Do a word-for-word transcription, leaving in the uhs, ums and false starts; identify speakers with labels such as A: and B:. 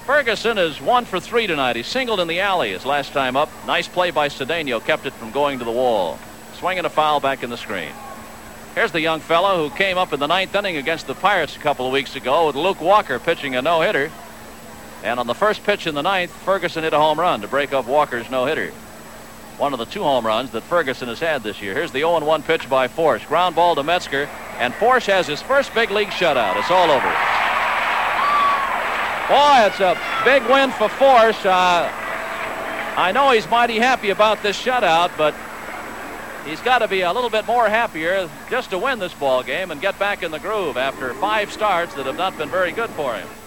A: Ferguson is one for three tonight. He singled in the alley his last time up. Nice play by Cedeno, kept it from going to the wall. Swinging a foul back in the screen. Here's the young fellow who came up in the ninth inning against the Pirates a couple of weeks ago with Luke Walker pitching a no-hitter. And on the first pitch in the ninth, Ferguson hit a home run to break up Walker's no-hitter. One of the two home runs that Ferguson has had this year. Here's the oh one pitch by Force. Ground ball to Metzger, and Force has his first big league shutout. It's all over. Boy, it's a big win for Force. Uh, I know he's mighty happy about this shutout, but he's got to be a little bit more happier just to win this ball game and get back in the groove after five starts that have not been very good for him.